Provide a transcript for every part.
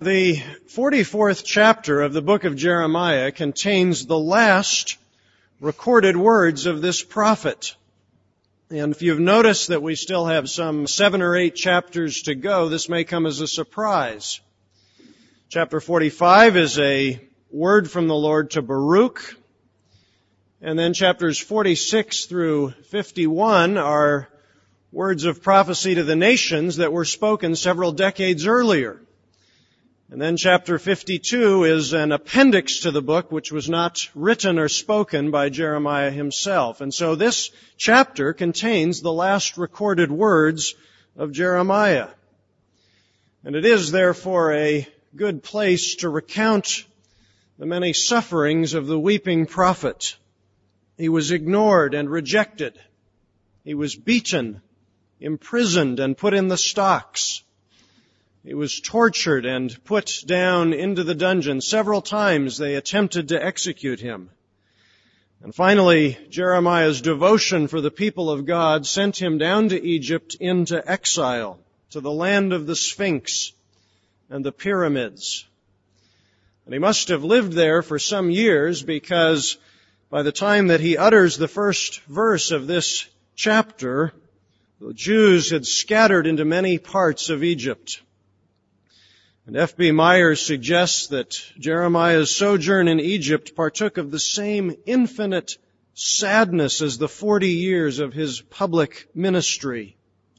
The 44th chapter of the book of Jeremiah contains the last recorded words of this prophet. And if you've noticed that we still have some 7 or 8 chapters to go, this may come as a surprise. Chapter 45 is a word from the Lord to Baruch. And then chapters 46 through 51 are words of prophecy to the nations that were spoken several decades earlier. And then chapter 52 is an appendix to the book which was not written or spoken by Jeremiah himself. And so this chapter contains the last recorded words of Jeremiah. And it is therefore a good place to recount the many sufferings of the weeping prophet. He was ignored and rejected. He was beaten, imprisoned, and put in the stocks. He was tortured and put down into the dungeon. Several times they attempted to execute him. And finally, Jeremiah's devotion for the people of God sent him down to Egypt into exile, to the land of the Sphinx and the pyramids. And he must have lived there for some years, because by the time that he utters the first verse of this chapter, the Jews had scattered into many parts of Egypt. And F.B. Myers suggests that Jeremiah's sojourn in Egypt partook of the same infinite sadness as the 40 years of his public ministry.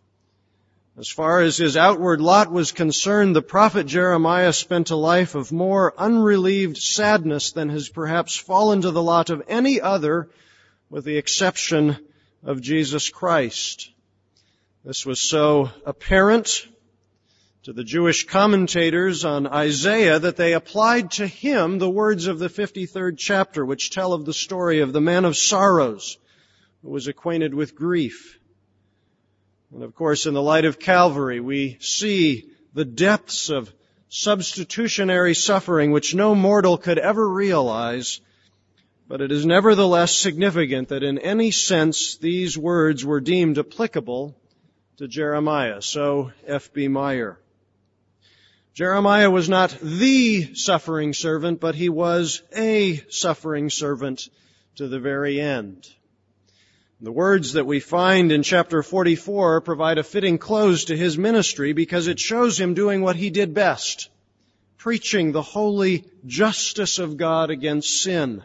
As far as his outward lot was concerned, the prophet Jeremiah spent a life of more unrelieved sadness than has perhaps fallen to the lot of any other, with the exception of Jesus Christ. This was so apparent to the Jewish commentators on Isaiah that they applied to him the words of the 53rd chapter, which tell of the story of the man of sorrows who was acquainted with grief. And of course, in the light of Calvary, we see the depths of substitutionary suffering which no mortal could ever realize, but it is nevertheless significant that in any sense these words were deemed applicable to Jeremiah. So F.B. Meyer. Jeremiah was not the suffering servant, but he was a suffering servant to the very end. The words that we find in chapter 44 provide a fitting close to his ministry, because it shows him doing what he did best, preaching the holy justice of God against sin.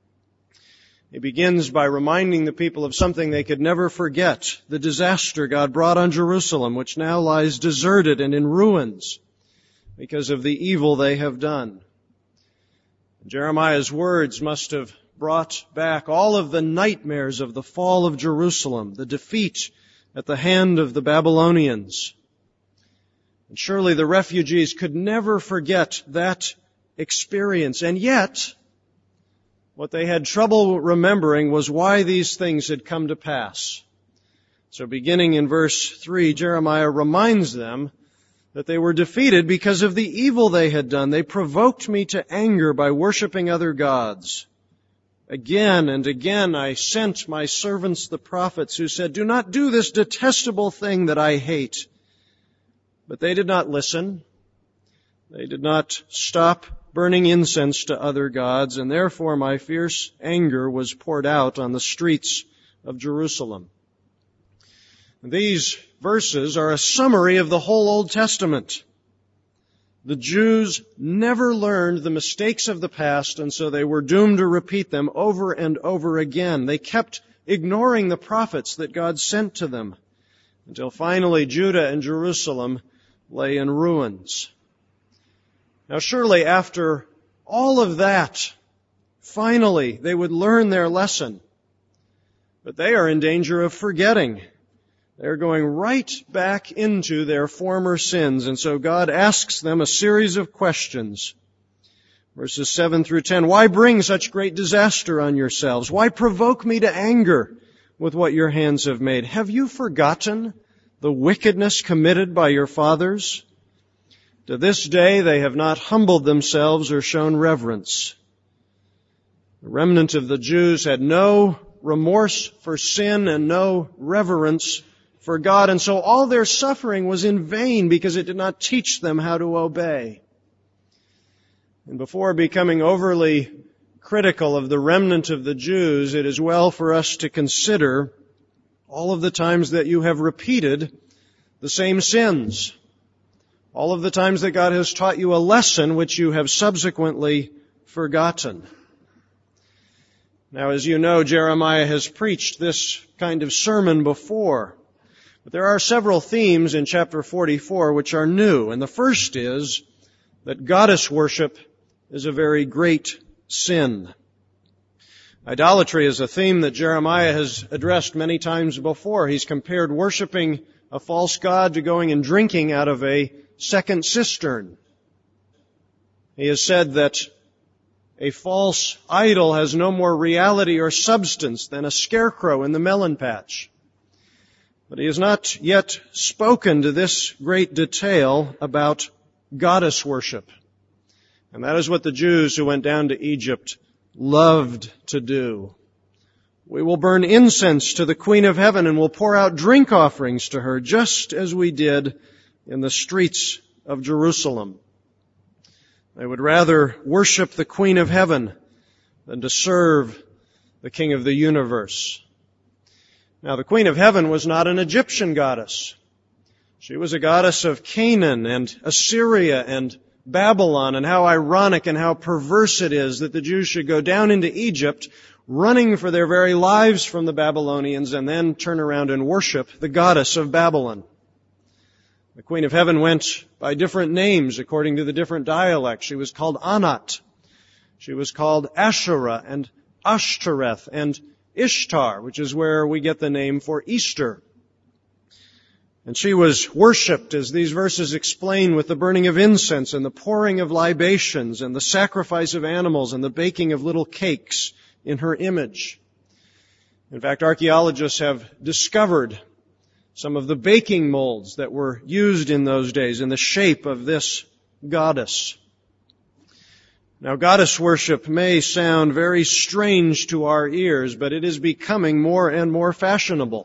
He begins by reminding the people of something they could never forget, the disaster God brought on Jerusalem, which now lies deserted and in ruins because of the evil they have done. Jeremiah's words must have brought back all of the nightmares of the fall of Jerusalem, the defeat at the hand of the Babylonians. And surely the refugees could never forget that experience. And yet, what they had trouble remembering was why these things had come to pass. So beginning in verse 3, Jeremiah reminds them that they were defeated because of the evil they had done. They provoked me to anger by worshiping other gods. Again and again I sent my servants the prophets, who said, "Do not do this detestable thing that I hate." But they did not listen. They did not stop burning incense to other gods, and therefore my fierce anger was poured out on the streets of Jerusalem. These verses are a summary of the whole Old Testament. The Jews never learned the mistakes of the past, and so they were doomed to repeat them over and over again. They kept ignoring the prophets that God sent to them, until finally Judah and Jerusalem lay in ruins. Now surely after all of that, finally they would learn their lesson. But they are in danger of forgetting. They're going right back into their former sins, and so God asks them a series of questions. Verses 7 through 10, "Why bring such great disaster on yourselves? Why provoke me to anger with what your hands have made? Have you forgotten the wickedness committed by your fathers? To this day they have not humbled themselves or shown reverence." The remnant of the Jews had no remorse for sin and no reverence for God, and so all their suffering was in vain because it did not teach them how to obey. And before becoming overly critical of the remnant of the Jews, it is well for us to consider all of the times that you have repeated the same sins. All of the times that God has taught you a lesson which you have subsequently forgotten. Now, as you know, Jeremiah has preached this kind of sermon before. But there are several themes in chapter 44 which are new. And the first is that goddess worship is a very great sin. Idolatry is a theme that Jeremiah has addressed many times before. He's compared worshiping a false god to going and drinking out of a second cistern. He has said that a false idol has no more reality or substance than a scarecrow in the melon patch. But he has not yet spoken to this great detail about goddess worship. And that is what the Jews who went down to Egypt loved to do. We will burn incense to the Queen of Heaven and will pour out drink offerings to her, just as we did in the streets of Jerusalem. They would rather worship the Queen of Heaven than to serve the King of the universe. Now, the Queen of Heaven was not an Egyptian goddess. She was a goddess of Canaan and Assyria and Babylon, and how ironic and how perverse it is that the Jews should go down into Egypt, running for their very lives from the Babylonians, and then turn around and worship the goddess of Babylon. The Queen of Heaven went by different names according to the different dialects. She was called Anat. She was called Asherah and Ashtoreth and Ishtar, which is where we get the name for Easter. And she was worshipped, as these verses explain, with the burning of incense and the pouring of libations and the sacrifice of animals and the baking of little cakes in her image. In fact, archaeologists have discovered some of the baking molds that were used in those days in the shape of this goddess. Now, goddess worship may sound very strange to our ears, but it is becoming more and more fashionable.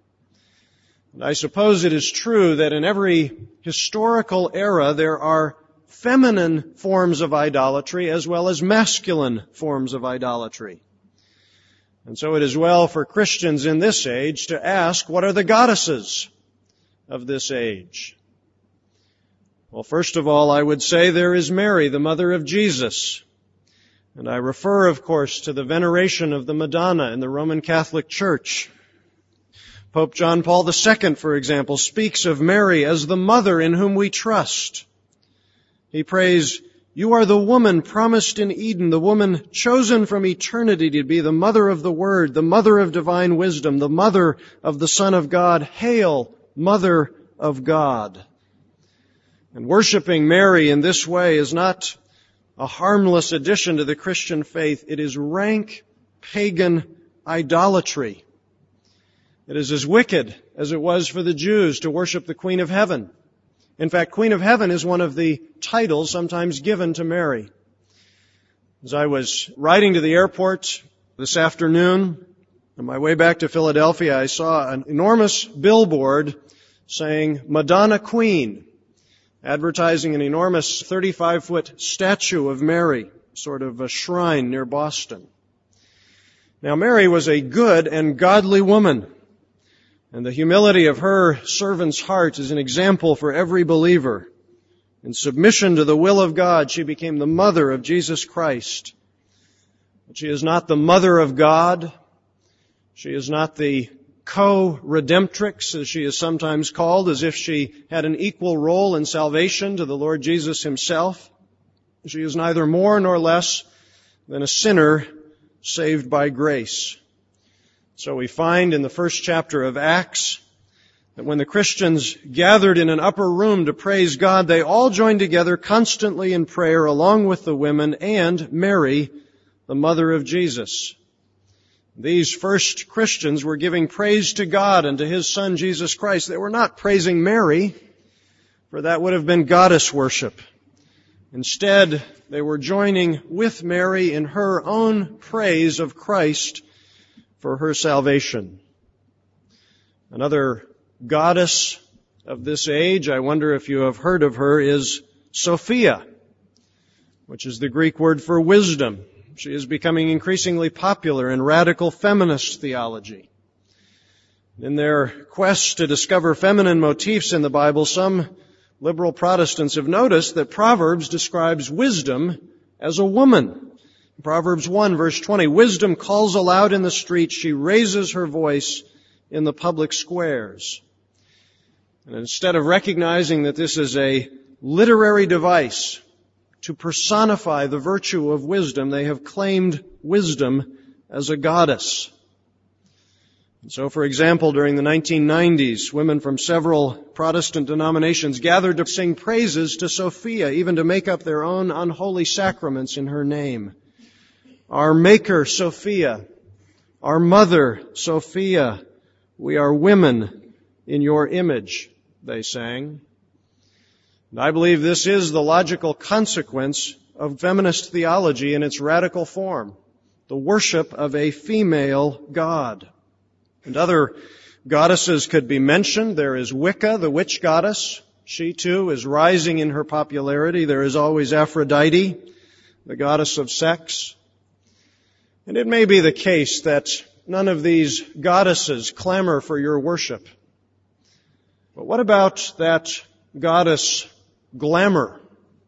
And I suppose it is true that in every historical era there are feminine forms of idolatry as well as masculine forms of idolatry. And so it is well for Christians in this age to ask, what are the goddesses of this age? Well, first of all, I would say there is Mary, the mother of Jesus. And I refer, of course, to the veneration of the Madonna in the Roman Catholic Church. Pope John Paul II, for example, speaks of Mary as the mother in whom we trust. He prays, "You are the woman promised in Eden, the woman chosen from eternity to be the mother of the Word, the mother of divine wisdom, the mother of the Son of God. Hail, Mother of God." And worshiping Mary in this way is not a harmless addition to the Christian faith. It is rank pagan idolatry. It is as wicked as it was for the Jews to worship the Queen of Heaven. In fact, Queen of Heaven is one of the titles sometimes given to Mary. As I was riding to the airport this afternoon, on my way back to Philadelphia, I saw an enormous billboard saying Madonna Queen, advertising an enormous 35-foot statue of Mary, sort of a shrine near Boston. Now, Mary was a good and godly woman. And the humility of her servant's heart is an example for every believer. In submission to the will of God, she became the mother of Jesus Christ. But she is not the mother of God. She is not the co-redemptrix, as she is sometimes called, as if she had an equal role in salvation to the Lord Jesus himself. She is neither more nor less than a sinner saved by grace. So we find in the first chapter of Acts that when the Christians gathered in an upper room to praise God, they all joined together constantly in prayer along with the women and Mary, the mother of Jesus. These first Christians were giving praise to God and to His Son, Jesus Christ. They were not praising Mary, for that would have been goddess worship. Instead, they were joining with Mary in her own praise of Christ for her salvation. Another goddess of this age, I wonder if you have heard of her, is Sophia. which is the Greek word for wisdom. She is becoming increasingly popular in radical feminist theology. In their quest to discover feminine motifs in the Bible, some liberal Protestants have noticed that Proverbs describes wisdom as a woman. Proverbs 1 verse 20, wisdom calls aloud in the street, she raises her voice in the public squares. And instead of recognizing that this is a literary device to personify the virtue of wisdom, they have claimed wisdom as a goddess. And so, for example, during the 1990s, women from several Protestant denominations gathered to sing praises to Sophia, even to make up their own unholy sacraments in her name. Our Maker, Sophia. Our Mother, Sophia. We are women in your image, they sang. And I believe this is the logical consequence of feminist theology in its radical form, the worship of a female god. And other goddesses could be mentioned. There is Wicca, the witch goddess. She too is rising in her popularity. There is always Aphrodite, the goddess of sex. And it may be the case that none of these goddesses clamor for your worship. But what about that goddess Glamour?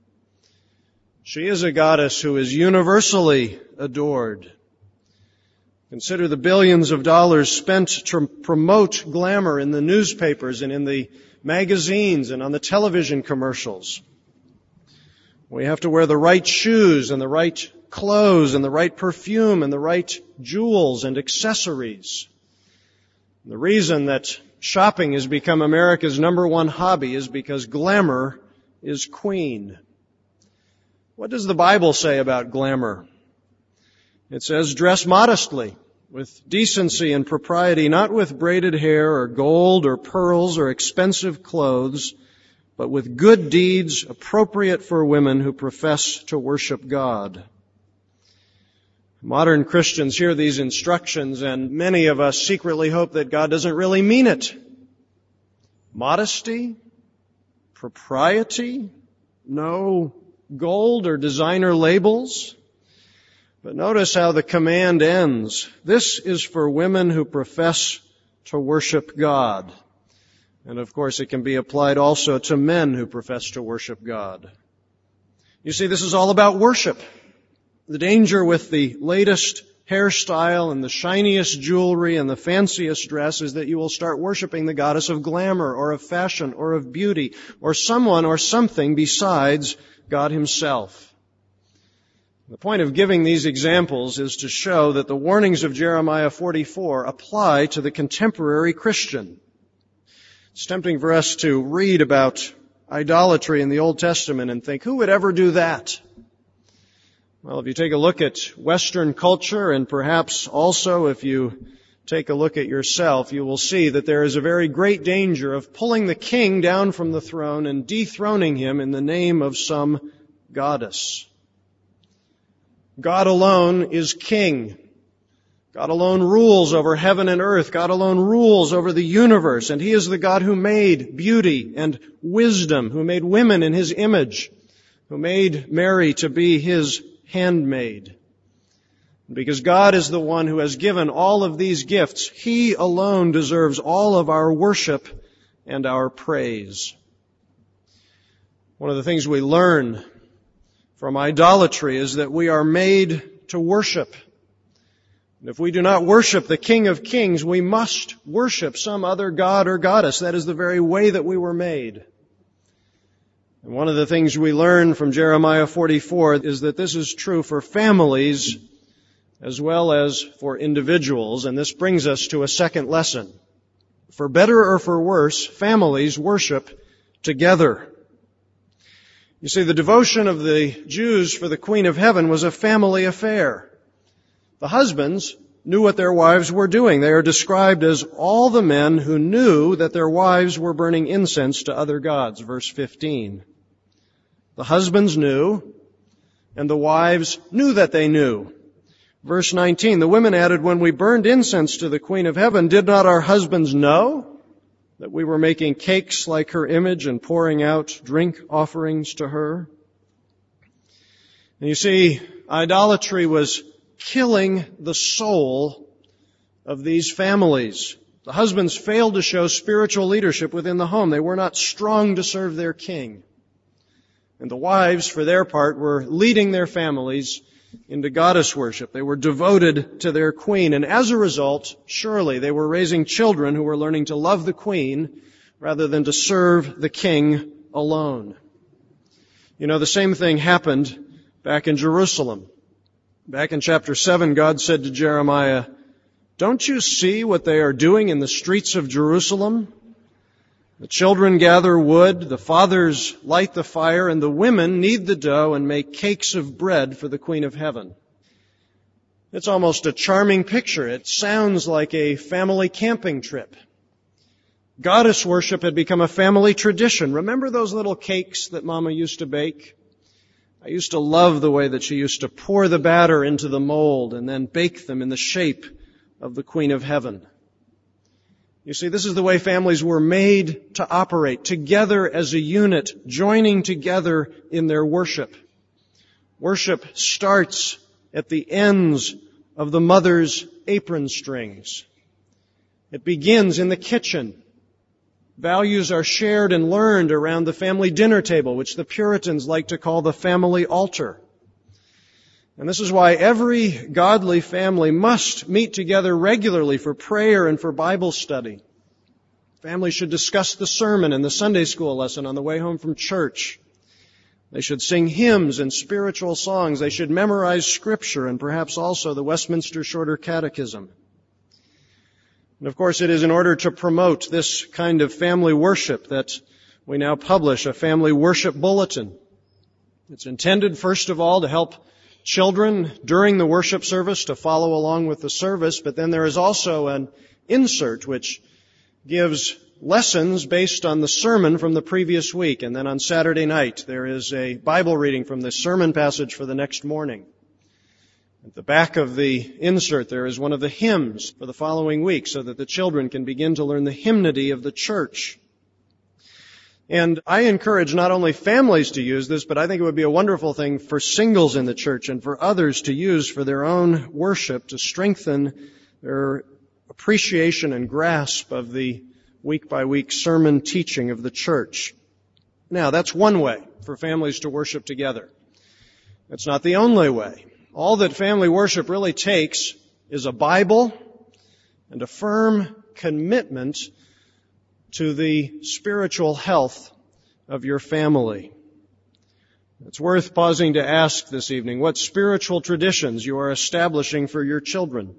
She is a goddess who is universally adored. Consider the billions of dollars spent to promote glamour in the newspapers and in the magazines and on the television commercials. We have to wear the right shoes and the right clothes and the right perfume and the right jewels and accessories. And the reason that shopping has become America's number one hobby is because glamour is queen. What does the Bible say about glamour? It says, dress modestly, with decency and propriety, not with braided hair or gold or pearls or expensive clothes, but with good deeds appropriate for women who profess to worship God. Modern Christians hear these instructions, and many of us secretly hope that God doesn't really mean it. Modesty? Propriety? No gold or designer labels? But notice how the command ends. This is for women who profess to worship God. And of course it can be applied also to men who profess to worship God. You see, this is all about worship. The danger with the latest hairstyle and the shiniest jewelry and the fanciest dress is that you will start worshiping the goddess of glamour or of fashion or of beauty or someone or something besides God Himself. The point of giving these examples is to show that the warnings of Jeremiah 44 apply to the contemporary Christian. It's tempting for us to read about idolatry in the Old Testament and think, who would ever do that? Well, if you take a look at Western culture, and perhaps also if you take a look at yourself, you will see that there is a very great danger of pulling the king down from the throne and dethroning him in the name of some goddess. God alone is king. God alone rules over heaven and earth. God alone rules over the universe. And He is the God who made beauty and wisdom, who made women in His image, who made Mary to be His handmaid. Because God is the one who has given all of these gifts, He alone deserves all of our worship and our praise. One of the things we learn from idolatry is that we are made to worship. And if we do not worship the King of Kings, we must worship some other god or goddess. That is the very way that we were made. And one of the things we learn from Jeremiah 44 is that this is true for families as well as for individuals. And this brings us to a second lesson. For better or for worse, families worship together. You see, the devotion of the Jews for the Queen of Heaven was a family affair. The husbands knew what their wives were doing. They are described as all the men who knew that their wives were burning incense to other gods, verse 15. The husbands knew, and the wives knew that they knew. Verse 19, the women added, when we burned incense to the Queen of Heaven, did not our husbands know that we were making cakes like her image and pouring out drink offerings to her? And you see, idolatry was killing the soul of these families. The husbands failed to show spiritual leadership within the home. They were not strong to serve their king. And the wives, for their part, were leading their families into goddess worship. They were devoted to their queen. And as a result, surely they were raising children who were learning to love the queen rather than to serve the king alone. You know, the same thing happened back in Jerusalem. Back in chapter 7, God said to Jeremiah, "Don't you see what they are doing in the streets of Jerusalem? The children gather wood, the fathers light the fire, and the women knead the dough and make cakes of bread for the Queen of Heaven." It's almost a charming picture. It sounds like a family camping trip. Goddess worship had become a family tradition. Remember those little cakes that Mama used to bake? I used to love the way that she used to pour the batter into the mold and then bake them in the shape of the Queen of Heaven. You see, this is the way families were made to operate, together as a unit, joining together in their worship. Worship starts at the ends of the mother's apron strings. It begins in the kitchen. Values are shared and learned around the family dinner table, which the Puritans like to call the family altar. And this is why every godly family must meet together regularly for prayer and for Bible study. Families should discuss the sermon and the Sunday school lesson on the way home from church. They should sing hymns and spiritual songs. They should memorize Scripture and perhaps also the Westminster Shorter Catechism. And of course, it is in order to promote this kind of family worship that we now publish a family worship bulletin. It's intended, first of all, to help children during the worship service to follow along with the service, but then there is also an insert which gives lessons based on the sermon from the previous week. And then on Saturday night, there is a Bible reading from the sermon passage for the next morning. At the back of the insert, there is one of the hymns for the following week so that the children can begin to learn the hymnody of the church. And I encourage not only families to use this, but I think it would be a wonderful thing for singles in the church and for others to use for their own worship to strengthen their appreciation and grasp of the week-by-week sermon teaching of the church. Now, that's one way for families to worship together. That's not the only way. All that family worship really takes is a Bible and a firm commitment to the spiritual health of your family. It's worth pausing to ask this evening what spiritual traditions you are establishing for your children.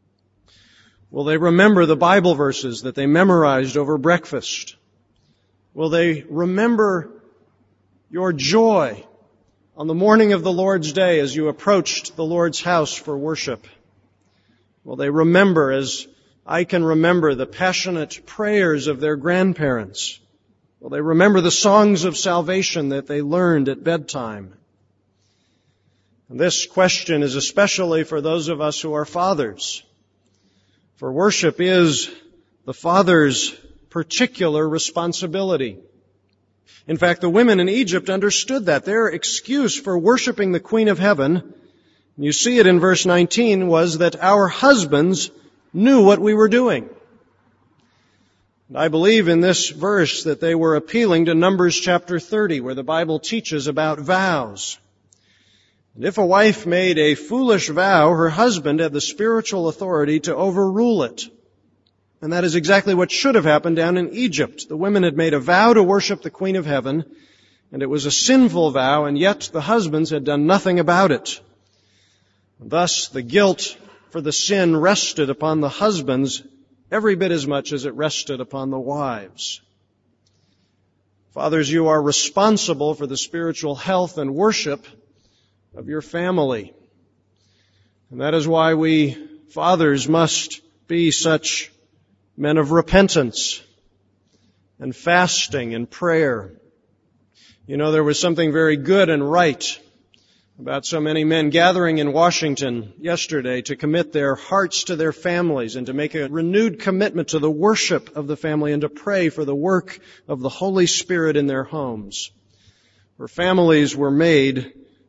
Will they remember the Bible verses that they memorized over breakfast? Will they remember your joy on the morning of the Lord's Day as you approached the Lord's house for worship? Will they remember, as I can remember, the passionate prayers of their grandparents? Will they remember the songs of salvation that they learned at bedtime? And this question is especially for those of us who are fathers. For worship is the father's particular responsibility. In fact, the women in Egypt understood that. Their excuse for worshiping the Queen of Heaven, you see it in verse 19, was that our husbands knew what we were doing. And I believe in this verse that they were appealing to Numbers chapter 30, where the Bible teaches about vows. And if a wife made a foolish vow, her husband had the spiritual authority to overrule it. And that is exactly what should have happened down in Egypt. The women had made a vow to worship the Queen of Heaven, and it was a sinful vow, and yet the husbands had done nothing about it. Thus, the guilt for the sin rested upon the husbands every bit as much as it rested upon the wives. Fathers, you are responsible for the spiritual health and worship of your family. And that is why we fathers must be such men of repentance and fasting and prayer. You know, there was something very good and right about so many men gathering in Washington yesterday to commit their hearts to their families and to make a renewed commitment to the worship of the family and to pray for the work of the Holy Spirit in their homes. For families were made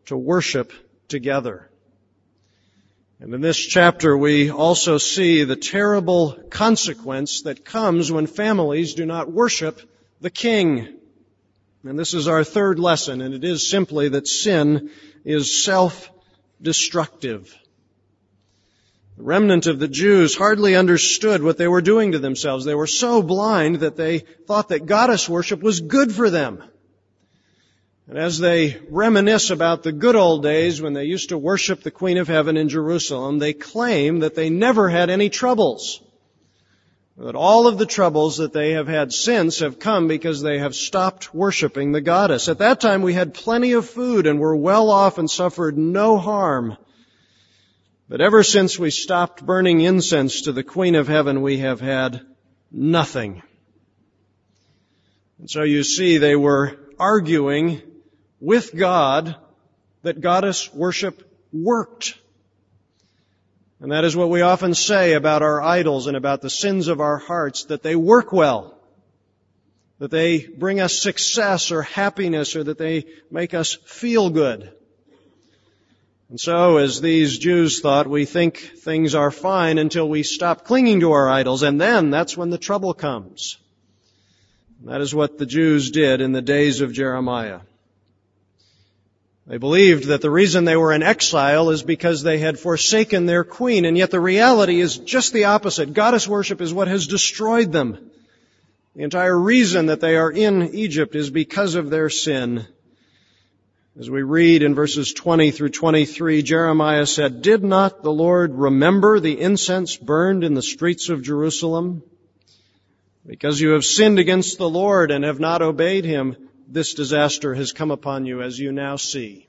to worship together. And in this chapter, we also see the terrible consequence that comes when families do not worship the King. And this is our third lesson, and it is simply that sin is self-destructive. The remnant of the Jews hardly understood what they were doing to themselves. They were so blind that they thought that goddess worship was good for them. And as they reminisce about the good old days when they used to worship the Queen of Heaven in Jerusalem, they claim that they never had any troubles. That all of the troubles that they have had since have come because they have stopped worshiping the goddess. At that time we had plenty of food and were well off and suffered no harm. But ever since we stopped burning incense to the Queen of Heaven, we have had nothing. And so you see, they were arguing with God that goddess worship worked. And that is what we often say about our idols and about the sins of our hearts, that they work well, that they bring us success or happiness, or that they make us feel good. And so, as these Jews thought, we think things are fine until we stop clinging to our idols, and then that's when the trouble comes. And that is what the Jews did in the days of Jeremiah. They believed that the reason they were in exile is because they had forsaken their queen, and yet the reality is just the opposite. Goddess worship is what has destroyed them. The entire reason that they are in Egypt is because of their sin. As we read in verses 20 through 23, Jeremiah said, "Did not the Lord remember the incense burned in the streets of Jerusalem? Because you have sinned against the Lord and have not obeyed Him, this disaster has come upon you, as you now see."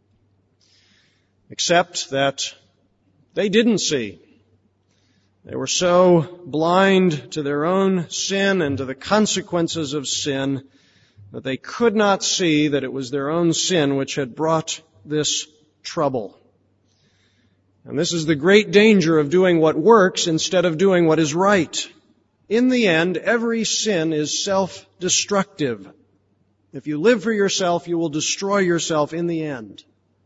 Except that they didn't see. They were so blind to their own sin and to the consequences of sin that they could not see that it was their own sin which had brought this trouble. And this is the great danger of doing what works instead of doing what is right. In the end, every sin is self-destructive. If you live for yourself, you will destroy yourself in the end.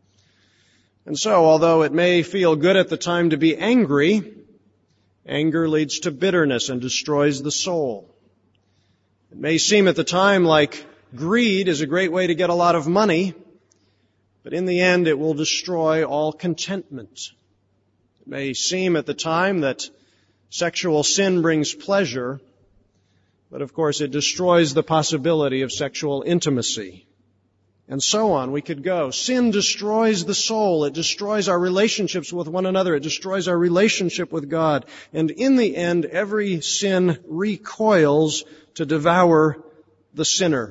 And so, although it may feel good at the time to be angry, anger leads to bitterness and destroys the soul. It may seem at the time like greed is a great way to get a lot of money, but in the end it will destroy all contentment. It may seem at the time that sexual sin brings pleasure, but of course it destroys the possibility of sexual intimacy. And so on, we could go. Sin destroys the soul. It destroys our relationships with one another. It destroys our relationship with God. And in the end, every sin recoils to devour the sinner.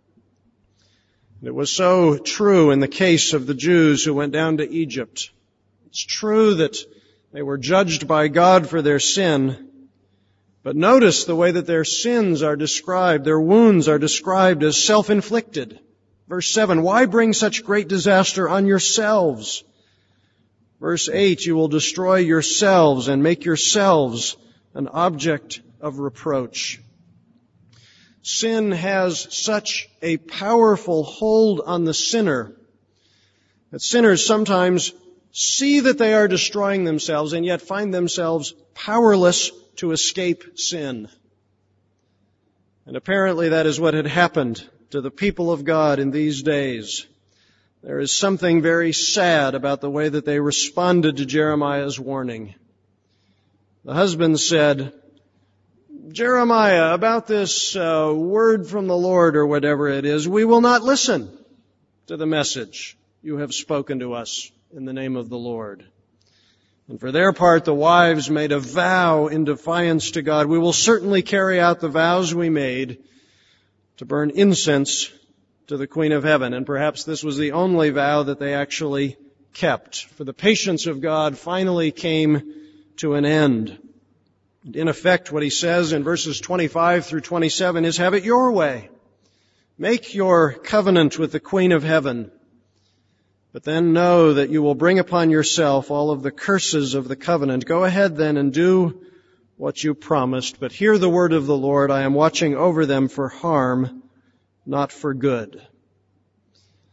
It was so true in the case of the Jews who went down to Egypt. It's true that they were judged by God for their sin. But notice the way that their sins are described, their wounds are described as self-inflicted. Verse 7, "Why bring such great disaster on yourselves?" Verse 8, "You will destroy yourselves and make yourselves an object of reproach." Sin has such a powerful hold on the sinner that sinners sometimes see that they are destroying themselves and yet find themselves powerless to escape sin. And apparently that is what had happened to the people of God in these days. There is something very sad about the way that they responded to Jeremiah's warning. The husband said, "Jeremiah, about this word from the Lord," or whatever it is, "we will not listen to the message you have spoken to us in the name of the Lord." And for their part, the wives made a vow in defiance to God. "We will certainly carry out the vows we made to burn incense to the Queen of Heaven." And perhaps this was the only vow that they actually kept. For the patience of God finally came to an end. And in effect, what he says in verses 25 through 27 is, "Have it your way. Make your covenant with the Queen of Heaven. But then know that you will bring upon yourself all of the curses of the covenant. Go ahead then and do what you promised. But hear the word of the Lord. I am watching over them for harm, not for good."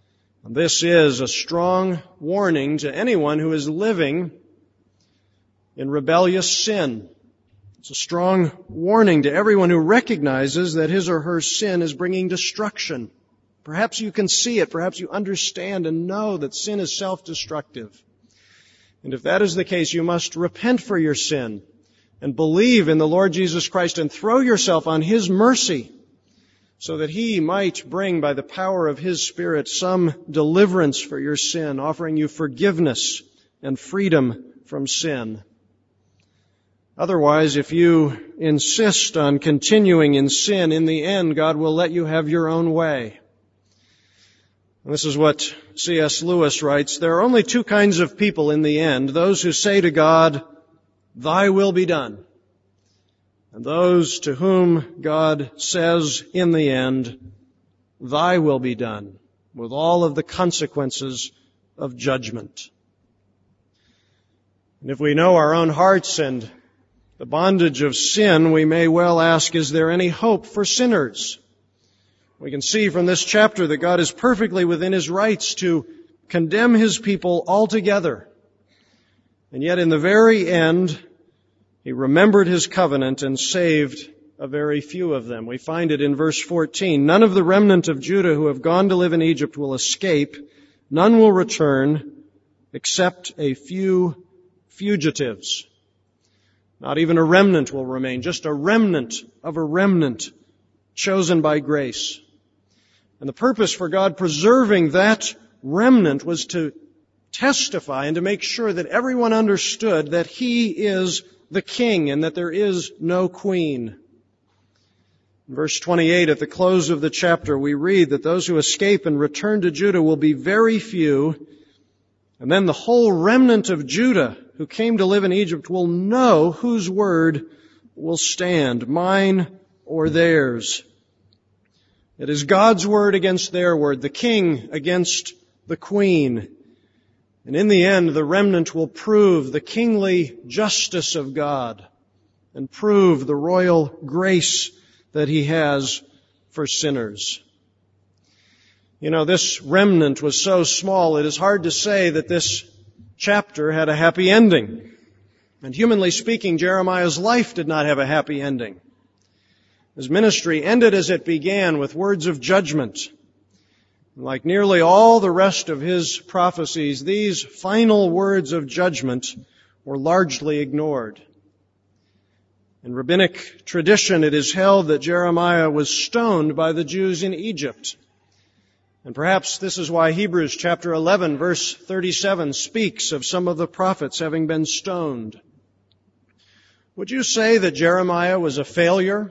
This is a strong warning to anyone who is living in rebellious sin. It's a strong warning to everyone who recognizes that his or her sin is bringing destruction. Perhaps you can see it. Perhaps you understand and know that sin is self-destructive. And if that is the case, you must repent for your sin and believe in the Lord Jesus Christ and throw yourself on His mercy so that He might bring by the power of His Spirit some deliverance for your sin, offering you forgiveness and freedom from sin. Otherwise, if you insist on continuing in sin, in the end, God will let you have your own way. And this is what C.S. Lewis writes, there are only two kinds of people in the end, those who say to God, "Thy will be done," and those to whom God says in the end, "Thy will be done," with all of the consequences of judgment. And if we know our own hearts and the bondage of sin, we may well ask, is there any hope for sinners? We can see from this chapter that God is perfectly within His rights to condemn His people altogether. And yet in the very end, He remembered His covenant and saved a very few of them. We find it in verse 14. None of the remnant of Judah who have gone to live in Egypt will escape. None will return except a few fugitives. Not even a remnant will remain, just a remnant of a remnant chosen by grace. And the purpose for God preserving that remnant was to testify and to make sure that everyone understood that He is the King and that there is no queen. In verse 28, at the close of the chapter, we read that those who escape and return to Judah will be very few, and then the whole remnant of Judah who came to live in Egypt will know whose word will stand, mine or theirs. It is God's word against their word, the king against the queen. And in the end, the remnant will prove the kingly justice of God and prove the royal grace that He has for sinners. You know, this remnant was so small, it is hard to say that this chapter had a happy ending. And humanly speaking, Jeremiah's life did not have a happy ending. His ministry ended as it began, with words of judgment. Like nearly all the rest of his prophecies, these final words of judgment were largely ignored. In rabbinic tradition, it is held that Jeremiah was stoned by the Jews in Egypt. And perhaps this is why Hebrews chapter 11, verse 37 speaks of some of the prophets having been stoned. Would you say that Jeremiah was a failure?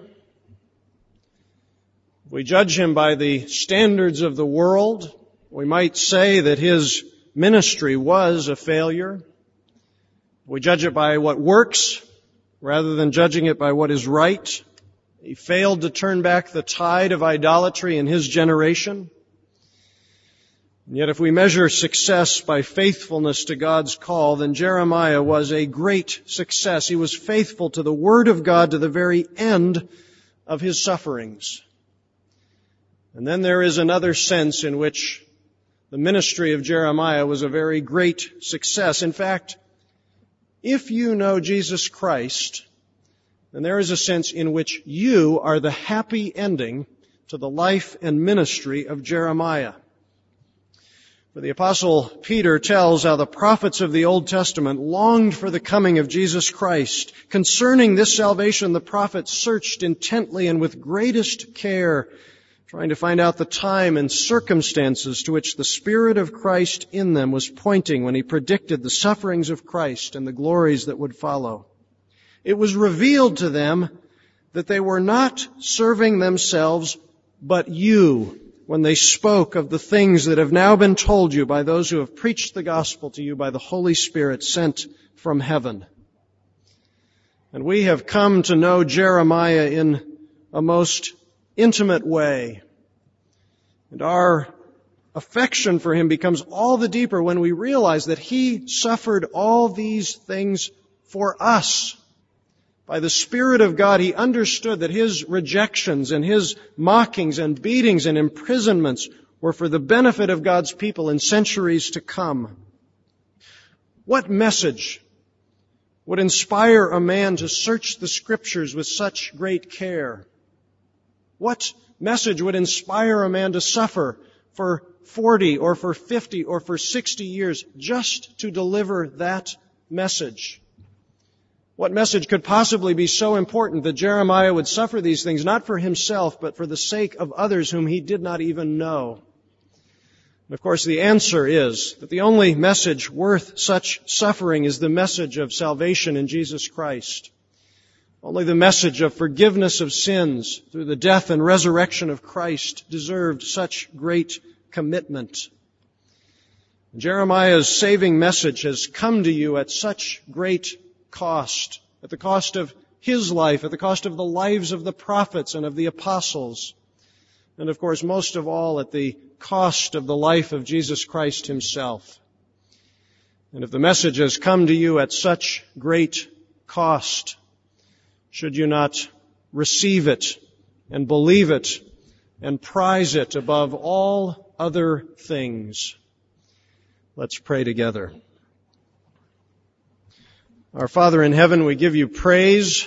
If we judge him by the standards of the world, we might say that his ministry was a failure. If we judge it by what works rather than judging it by what is right, he failed to turn back the tide of idolatry in his generation. And yet if we measure success by faithfulness to God's call, then Jeremiah was a great success. He was faithful to the Word of God to the very end of his sufferings. And then there is another sense in which the ministry of Jeremiah was a very great success. In fact, if you know Jesus Christ, then there is a sense in which you are the happy ending to the life and ministry of Jeremiah. For the Apostle Peter tells how the prophets of the Old Testament longed for the coming of Jesus Christ. Concerning this salvation, the prophets searched intently and with greatest care, trying to find out the time and circumstances to which the Spirit of Christ in them was pointing when He predicted the sufferings of Christ and the glories that would follow. It was revealed to them that they were not serving themselves, but you, when they spoke of the things that have now been told you by those who have preached the gospel to you by the Holy Spirit sent from heaven. And we have come to know Jeremiah in a most intimate way. And our affection for him becomes all the deeper when we realize that he suffered all these things for us. By the Spirit of God, he understood that his rejections and his mockings and beatings and imprisonments were for the benefit of God's people in centuries to come. What message would inspire a man to search the Scriptures with such great care? What message would inspire a man to suffer for 40 or for 50 or for 60 years just to deliver that message? What message could possibly be so important that Jeremiah would suffer these things, not for himself, but for the sake of others whom he did not even know? And of course, the answer is that the only message worth such suffering is the message of salvation in Jesus Christ. Only the message of forgiveness of sins through the death and resurrection of Christ deserved such great commitment. Jeremiah's saving message has come to you at such great cost, at the cost of his life, at the cost of the lives of the prophets and of the apostles, and of course, most of all, at the cost of the life of Jesus Christ himself. And if the message has come to you at such great cost, should you not receive it and believe it and prize it above all other things? Let's pray together. Our Father in heaven, we give you praise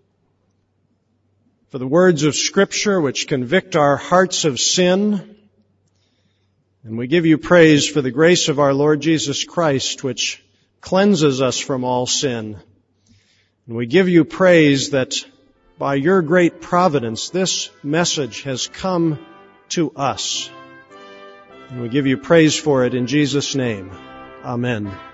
for the words of Scripture which convict our hearts of sin. And we give you praise for the grace of our Lord Jesus Christ, which cleanses us from all sin. And we give you praise that by your great providence, this message has come to us. And we give you praise for it in Jesus' name. Amen.